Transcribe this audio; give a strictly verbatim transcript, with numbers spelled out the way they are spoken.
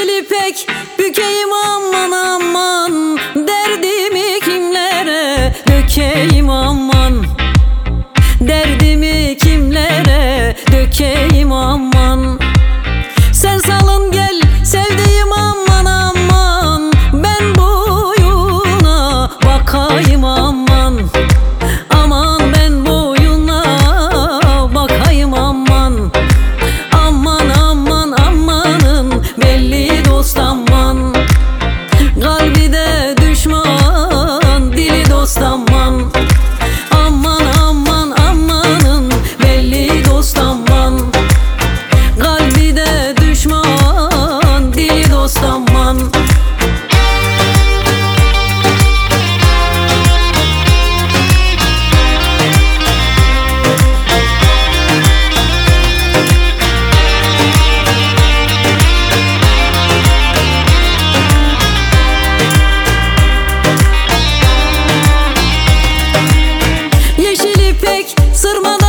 Yeşil ipek bükeyim aman aman, derdimi kimlere dökeyim aman, derdimi kimlere dökeyim aman. Sen salın gel sevdiğim aman aman, ben boyuna bakayım aman, aman ben boyuna bakayım aman. Aman aman amanın belli dost aman, kalbi de düşman dili dost aman. Aman aman amanın belli dost aman, kalbi de düşman dili dost aman. Yeşil ipek sırma